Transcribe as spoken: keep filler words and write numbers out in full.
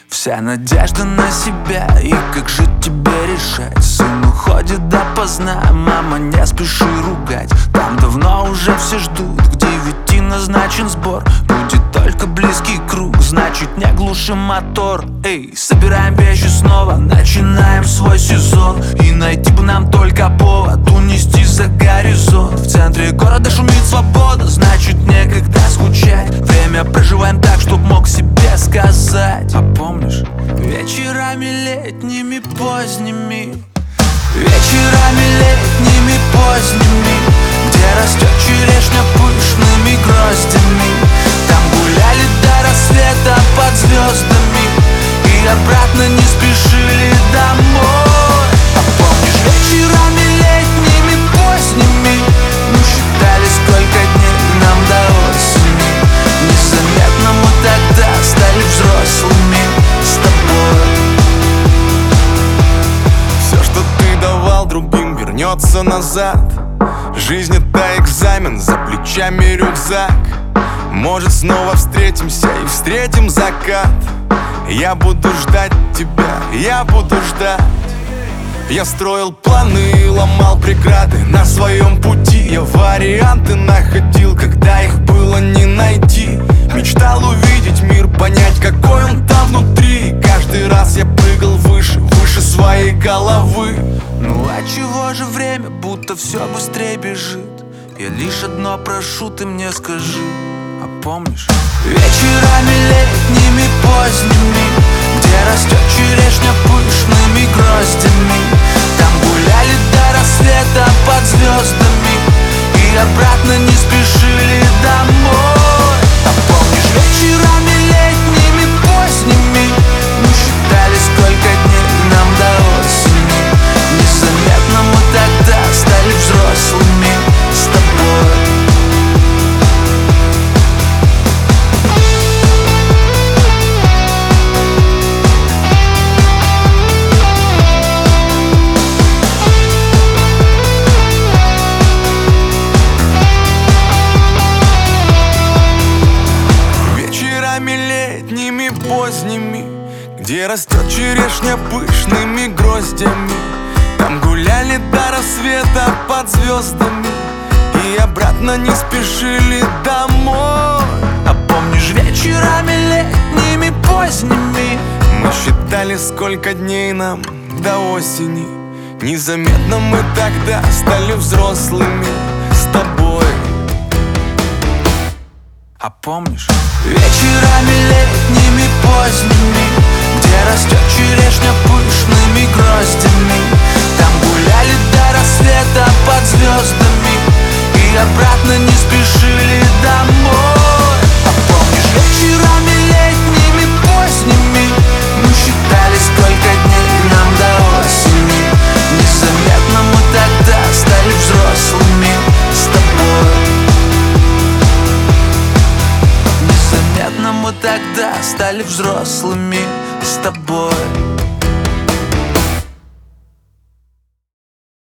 Вся надежда на себя, и как же тебе решать? Сын уходит допоздна, мама не спеши ругать. Там давно уже все ждут, к девяти назначен сбор. Будет только близкий круг, значит не глушим мотор. Эй, собираем вещи снова, начинаем свой сезон. И найти бы нам только повод унести за горизонт. В центре города шумит свобода, значит некогда скучать. Время проживаем так, чтоб мог себе сказать. А помнишь, вечерами летними поздними, вечерами летними поздними, где растет черешня пышными гроздями. Там гуляли до рассвета под звездами и обратно не спешили домой. А помнишь, вечерами летними поздними мы считали, сколько дней нам до осени. Незаметно мы тогда стали взрослыми с тобой. Все, что ты давал другим, вернется назад. Жизнь — это экзамен, за плечами рюкзак. Может, снова встретимся и встретим закат. Я буду ждать тебя, я буду ждать. Я строил планы, ломал преграды на своем пути. Я варианты находил, когда их было не найти. Мечтал увидеть мир, понять, какой он там внутри. Каждый раз я прыгал выше, выше своей головы. Ну а чего же время, будто все быстрее бежит? Я лишь одно прошу, ты мне скажи. А помнишь, вечерами летними поздними, где растет черешня пышными гроздями. Там гуляли до рассвета под звездами и обратно не спешили домой. А помнишь, вечерами летними поздними мы считали, сколько дней нам до осени. Незаметно мы тогда стали взрослыми с тобой. Летними поздними, где растет черешня пышными гроздями. Там гуляли до рассвета под звездами и обратно не спешили домой. А помнишь, вечерами летними поздними мы считали, сколько дней нам до осени. Незаметно мы тогда стали взрослыми с тобой. А помнишь, вечерами летними поздними, где растет черешня пышными гроздями. Там гуляли до рассвета под звездами и обратно не спешили домой. А помнишь, вечерами летними поздними мы считали, сколько дней нам до осени. Незаметно мы тогда стали взрослыми с тобой. Незаметно мы тогда стали взрослыми с тобой.